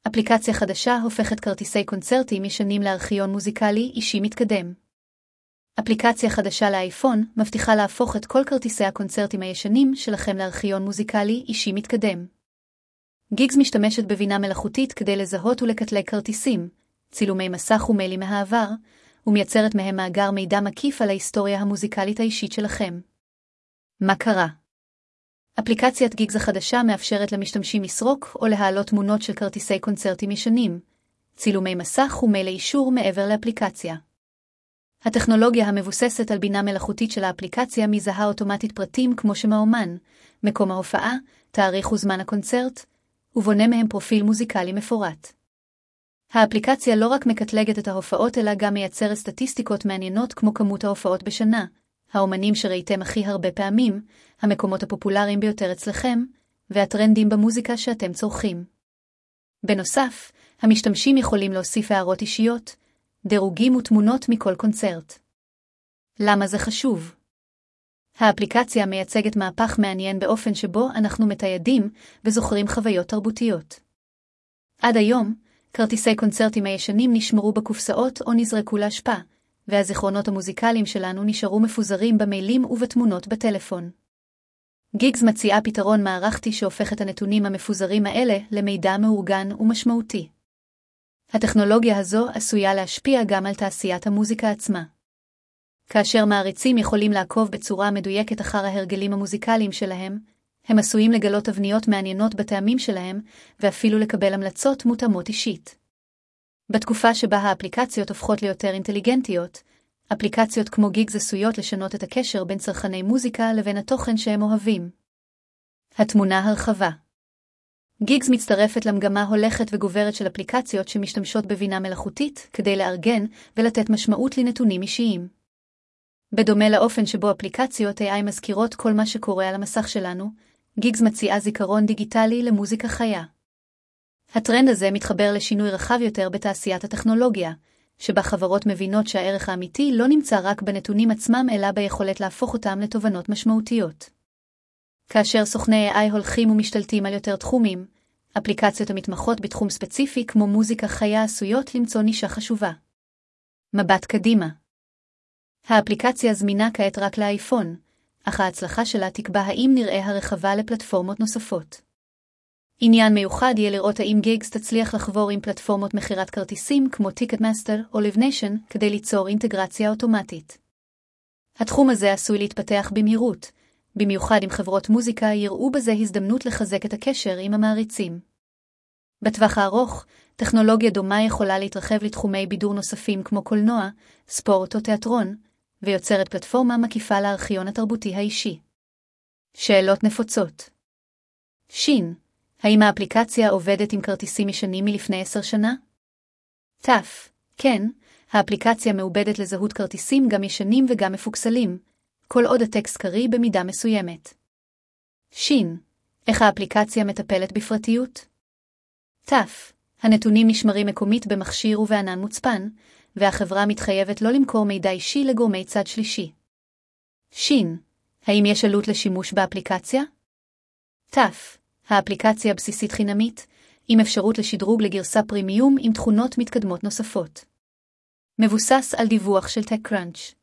אפליקציה חדשה הופכת כרטיסי קונצרטים ישנים לארכיון מוזיקלי אישי מתקדם. אפליקציה חדשה לאייפון מבטיחה להפוך את כל כרטיסי הקונצרטים הישנים שלכם לארכיון מוזיקלי אישי מתקדם. גיגס משתמשת בבינה מלאכותית כדי לזהות ולקטלג כרטיסים, צילומי מסך ומיילים מהעבר, ומייצרת מהם מאגר מידע מקיף על ההיסטוריה המוזיקלית האישית שלכם. מה קרה? אפליקציית גיגס החדשה מאפשרת למשתמשים לסרוק או להעלות תמונות של כרטיסי קונצרטים ישנים, צילומי מסך ומיילי אישור מעבר לאפליקציה. הטכנולוגיה המבוססת על בינה מלאכותית של האפליקציה מזהה אוטומטית פרטים כמו שם האומן, מקום ההופעה, תאריך וזמן הקונצרט, ובונה מהם פרופיל מוזיקלי מפורט. האפליקציה לא רק מקטלגת את ההופעות אלא גם מייצרת סטטיסטיקות מעניינות כמו כמות ההופעות בשנה, האומנים שראיתם הכי הרבה פעמים, המקומות הפופולריים ביותר אצלכם, והטרנדים במוזיקה שאתם צורכים. בנוסף, המשתמשים יכולים להוסיף הערות אישיות, דירוגים ותמונות מכל קונצרט. למה זה חשוב? האפליקציה מייצגת מהפך מעניין באופן שבו אנחנו מתיידים וזוכרים חוויות תרבותיות. עד היום, כרטיסי קונצרטים הישנים נשמרו בקופסאות או נזרקו להשפעה, והזיכרונות המוזיקליים שלנו נשארו מפוזרים במיילים ובתמונות בטלפון. גיגס מציעה פתרון מערכתי שהופך את הנתונים המפוזרים האלה למידע מאורגן ומשמעותי. הטכנולוגיה הזו עשויה להשפיע גם על תעשיית המוזיקה עצמה. כאשר מעריצים יכולים לעקוב בצורה מדויקת אחר ההרגלים המוזיקליים שלהם, הם עשויים לגלות תבניות מעניינות בטעמים שלהם, ואפילו לקבל המלצות מותאמות אישית. בתקופה שבה האפליקציות הופכות ליותר אינטליגנטיות, אפליקציות כמו גיגס עשויות לשנות את הקשר בין צרכני מוזיקה לבין התוכן שהם אוהבים. התמונה הרחבה. גיגס מצטרפת למגמה הולכת וגוברת של אפליקציות שמשתמשות בבינה מלאכותית כדי לארגן ולתת משמעות לנתונים אישיים. בדומה לאופן שבו אפליקציות AI מזכירות כל מה שקורה על המסך שלנו, גיגס מציעה זיכרון דיגיטלי למוזיקה חיה. הטרנד הזה מתחבר לשינוי רחב יותר בתעשיית הטכנולוגיה, שבה חברות מבינות שהערך האמיתי לא נמצא רק בנתונים עצמם אלא ביכולת להפוך אותם לתובנות משמעותיות. כאשר סוכני AI הולכים ומשתלטים על יותר תחומים, אפליקציות המתמחות בתחום ספציפי כמו מוזיקה חיה עשויות למצוא נישה חשובה. מבט קדימה. האפליקציה זמינה כעת רק לאייפון, אך ההצלחה שלה תקבע האם נראה הרחבה לפלטפורמות נוספות. עניין מיוחד יהיה לראות האם גיגס תצליח לחבור עם פלטפורמות מחירת כרטיסים כמו טיקטמאסטר או ליב ניישן כדי ליצור אינטגרציה אוטומטית. התחום הזה עשוי להתפתח במהירות, במיוחד אם חברות מוזיקה יראו בזה הזדמנות לחזק את הקשר עם המעריצים. בטווח הארוך, טכנולוגיה דומה יכולה להתרחב לתחומי בידור נוספים כמו קולנוע, ספורט או תיאטרון, ויוצרת פלטפורמה מקיפה לארכיון התרבותי האישי. שאלות נפוצות. שין, האם האפליקציה עובדת עם כרטיסים ישנים מלפני 10 שנה? תף, כן, האפליקציה מעובדת לזהות כרטיסים גם ישנים וגם מפוקסלים, כל עוד הטקסט קריא במידה מסוימת. שין, איך האפליקציה מטפלת בפרטיות? תף, הנתונים נשמרים מקומית במכשיר ובענן מוצפן, והחברה מתחייבת לא למכור מידע אישי לגורמי צד שלישי. שין, האם יש עלות לשימוש באפליקציה? תף, האפליקציה בסיסית חינמית, עם אפשרות לשדרוג לגרסה פרימיום עם תכונות מתקדמות נוספות. מבוסס על דיווח של TechCrunch.